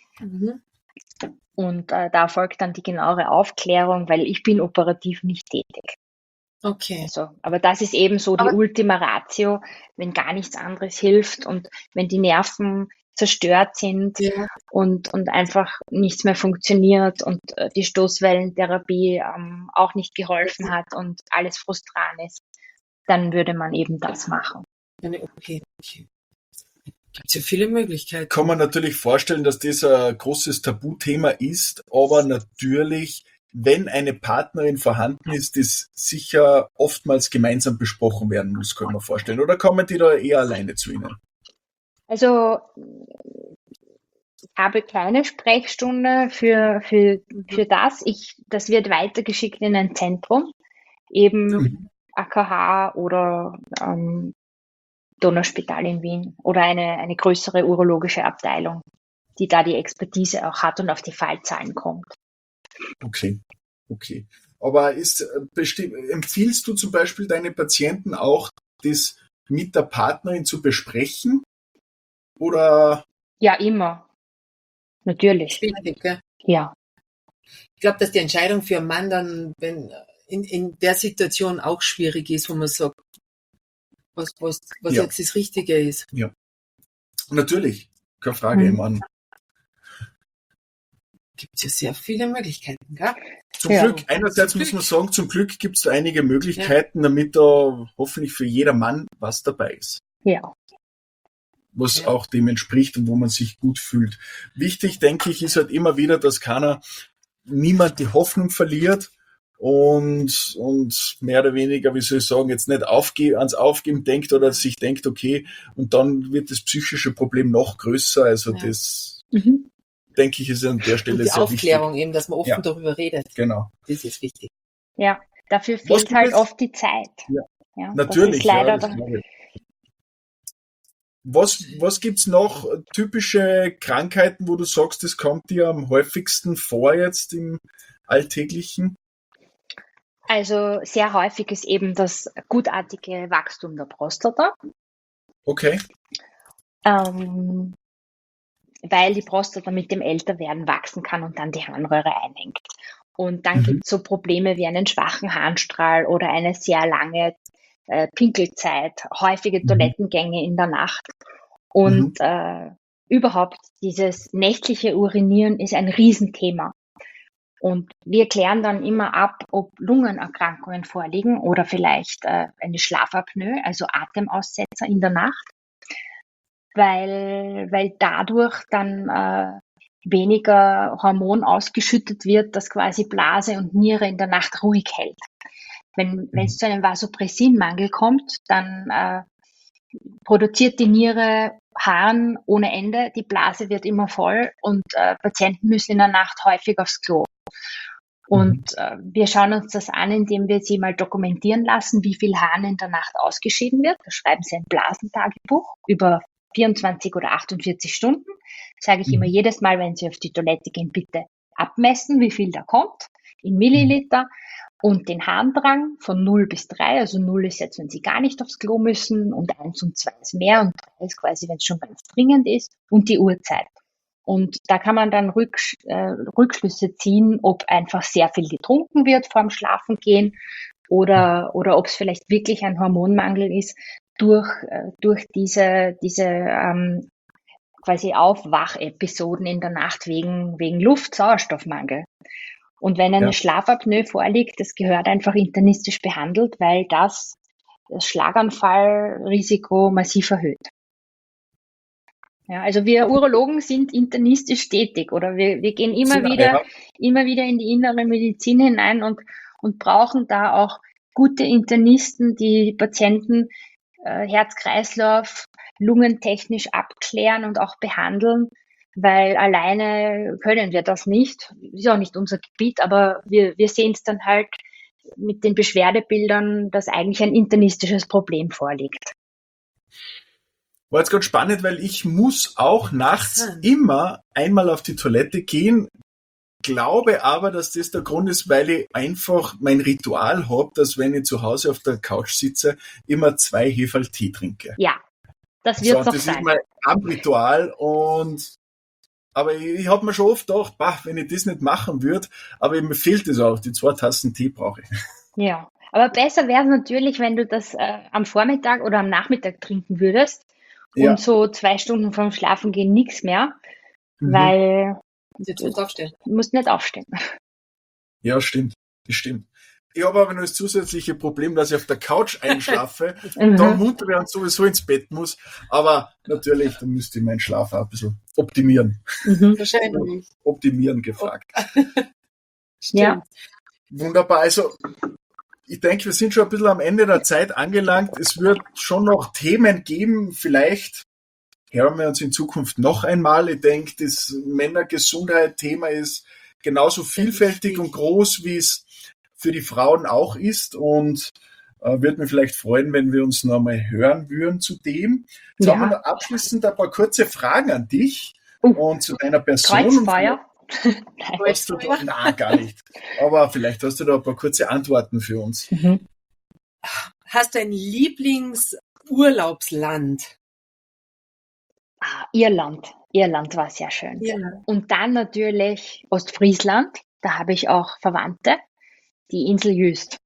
Und da folgt dann die genauere Aufklärung, weil ich bin operativ nicht tätig. Okay. Also, aber das ist eben so die Ultima Ratio, wenn gar nichts anderes hilft und wenn die Nerven zerstört sind und einfach nichts mehr funktioniert und die Stoßwellentherapie auch nicht geholfen hat und alles frustran ist, dann würde man eben das machen. Okay. Gibt es ja viele Möglichkeiten. Kann man natürlich vorstellen, dass das ein großes Tabuthema ist, aber natürlich, wenn eine Partnerin vorhanden ist, das sicher oftmals gemeinsam besprochen werden muss, kann man vorstellen. Oder kommen die da eher alleine zu Ihnen? Also ich habe keine Sprechstunde für das. Das wird weitergeschickt in ein Zentrum, eben AKH oder Donauspital in Wien oder eine größere urologische Abteilung, die da die Expertise auch hat und auf die Fallzahlen kommt. Okay. Aber empfiehlst du zum Beispiel deinen Patienten auch, das mit der Partnerin zu besprechen? Oder? Ja, immer. Natürlich. Wichtig, gell? Ja. Ich glaube, dass die Entscheidung für einen Mann dann, wenn in der Situation auch schwierig ist, wo man sagt, was jetzt das Richtige ist. Ja. Natürlich. Keine Frage, Mann. Gibt es ja sehr viele Möglichkeiten, gell? Zum Glück, einerseits muss man sagen, zum Glück gibt es da einige Möglichkeiten, damit da hoffentlich für jeder Mann was dabei ist. Ja. Was auch dem entspricht und wo man sich gut fühlt. Wichtig, denke ich, ist halt immer wieder, dass niemand die Hoffnung verliert und mehr oder weniger, wie soll ich sagen, jetzt nicht ans Aufgeben denkt oder sich denkt, okay, und dann wird das psychische Problem noch größer. Also das, denke ich, ist an der Stelle und die sehr Aufklärung wichtig. eben, dass man offen darüber redet. Genau. Das ist wichtig. Ja, dafür fehlt halt oft die Zeit. Ja, natürlich. Das ist leider Was gibt's noch typische Krankheiten, wo du sagst, das kommt dir am häufigsten vor jetzt im Alltäglichen? Also sehr häufig ist eben das gutartige Wachstum der Prostata. Okay. Weil die Prostata mit dem Älterwerden wachsen kann und dann die Harnröhre einhängt. Und dann gibt es so Probleme wie einen schwachen Harnstrahl oder eine sehr lange Pinkelzeit, häufige Toilettengänge in der Nacht. Und überhaupt dieses nächtliche Urinieren ist ein Riesenthema. Und wir klären dann immer ab, ob Lungenerkrankungen vorliegen oder vielleicht eine Schlafapnoe, also Atemaussetzer in der Nacht, weil dadurch dann weniger Hormon ausgeschüttet wird, das quasi Blase und Niere in der Nacht ruhig hält. Wenn es zu einem Vasopressinmangel kommt, dann produziert die Niere Harn ohne Ende, die Blase wird immer voll und Patienten müssen in der Nacht häufig aufs Klo. Und wir schauen uns das an, indem wir sie mal dokumentieren lassen, wie viel Harn in der Nacht ausgeschieden wird. Da schreiben sie ein Blasentagebuch über 24 oder 48 Stunden. Sage ich immer jedes Mal, wenn sie auf die Toilette gehen, bitte abmessen, wie viel da kommt, in Milliliter. Und den Harndrang von 0 bis 3, also 0 ist jetzt, wenn Sie gar nicht aufs Klo müssen und 1 und 2 ist mehr und 3 ist quasi, wenn es schon ganz dringend ist und die Uhrzeit. Und da kann man dann Rückschlüsse ziehen, ob einfach sehr viel getrunken wird vorm Schlafengehen oder ob es vielleicht wirklich ein Hormonmangel ist durch diese quasi Aufwachepisoden in der Nacht wegen Luft-Sauerstoffmangel. Und wenn eine Schlafapnoe vorliegt, das gehört einfach internistisch behandelt, weil das Schlaganfallrisiko massiv erhöht. Ja, also wir Urologen sind internistisch tätig oder wir gehen immer wieder in die innere Medizin hinein und brauchen da auch gute Internisten, die Patienten Herz-Kreislauf, lungentechnisch abklären und auch behandeln, weil alleine können wir das nicht. Ist auch nicht unser Gebiet, aber wir sehen es dann halt mit den Beschwerdebildern, dass eigentlich ein internistisches Problem vorliegt. War jetzt ganz spannend, weil ich muss auch nachts immer einmal auf die Toilette gehen, glaube aber, dass das der Grund ist, weil ich einfach mein Ritual habe, dass wenn ich zu Hause auf der Couch sitze, immer 2 Heferl Tee trinke. Ja, das wird so das sein. ist mein Abendritual aber ich habe mir schon oft gedacht, wenn ich das nicht machen würde, aber mir fehlt es auch, die 2 Tassen Tee brauche ich. Ja, aber besser wäre es natürlich, wenn du das am Vormittag oder am Nachmittag trinken würdest und so 2 Stunden vorm Schlafengehen nichts mehr, weil du musst nicht aufstehen. Ja, stimmt. Das stimmt. Ich habe aber noch das zusätzliche Problem, dass ich auf der Couch einschlafe, dann munter und sowieso ins Bett muss. Aber natürlich, da müsste ich meinen Schlaf auch ein bisschen optimieren. Wahrscheinlich. Optimieren gefragt. Ja. Wunderbar. Also, ich denke, wir sind schon ein bisschen am Ende der Zeit angelangt. Es wird schon noch Themen geben. Vielleicht hören wir uns in Zukunft noch einmal. Ich denke, das Männergesundheit-Thema ist genauso vielfältig und groß, wie es für die Frauen auch ist, und würde mich vielleicht freuen, wenn wir uns noch mal hören würden zu dem. Jetzt haben wir noch abschließend ein paar kurze Fragen an dich und zu deiner Person. Kreuzfeuer? Nein, gar nicht. Aber vielleicht hast du da ein paar kurze Antworten für uns. Hast du ein Lieblingsurlaubsland? Irland. Irland war sehr schön. Irland. Und dann natürlich Ostfriesland. Da habe ich auch Verwandte. Die Insel Jüst.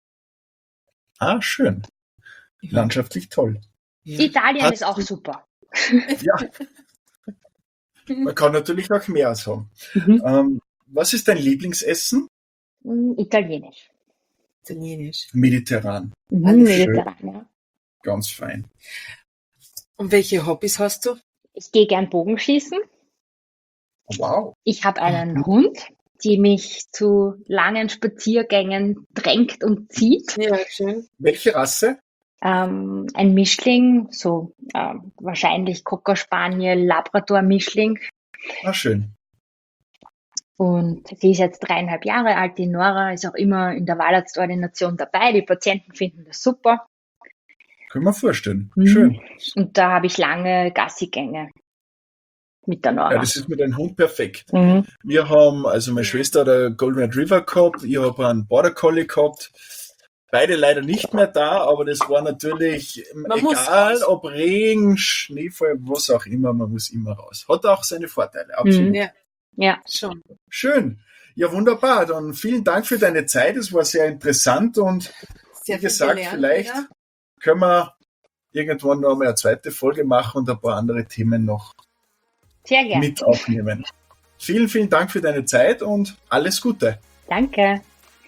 Schön. Landschaftlich toll. Italien ist auch super. Ja. Man kann natürlich auch mehr haben. Was ist dein Lieblingsessen? Italienisch. Mediterran. Mediterran, ja. Ganz fein. Und welche Hobbys hast du? Ich gehe gern Bogenschießen. Wow. Ich habe einen Hund, die mich zu langen Spaziergängen drängt und zieht. Ja, schön. Welche Rasse? Ein Mischling, so wahrscheinlich Cocker Spaniel, Labrador Mischling. Schön. Und sie ist jetzt 3,5 Jahre alt, die Nora ist auch immer in der Wahlarztordination dabei. Die Patienten finden das super. Können wir vorstellen. Schön. Und da habe ich lange Gassigänge mit der Nora. Ja, das ist mit einem Hund perfekt. Wir haben, also meine Schwester hat einen Golden Retriever gehabt, ich habe einen Border Collie gehabt. Beide leider nicht mehr da, aber das war natürlich, egal ob Regen, Schneefall, was auch immer, man muss immer raus. Hat auch seine Vorteile, absolut. Ja, schon. Schön. Ja, wunderbar. Dann vielen Dank für deine Zeit. Es war sehr interessant und wie gesagt, vielleicht können wir irgendwann noch mal eine zweite Folge machen und ein paar andere Themen noch sehr gerne mit aufnehmen. Vielen, vielen Dank für deine Zeit und alles Gute. Danke.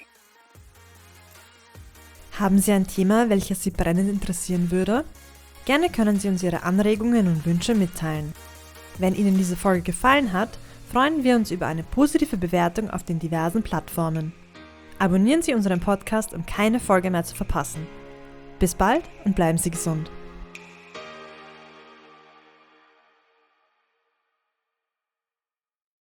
Haben Sie ein Thema, welches Sie brennend interessieren würde? Gerne können Sie uns Ihre Anregungen und Wünsche mitteilen. Wenn Ihnen diese Folge gefallen hat, freuen wir uns über eine positive Bewertung auf den diversen Plattformen. Abonnieren Sie unseren Podcast, um keine Folge mehr zu verpassen. Bis bald und bleiben Sie gesund.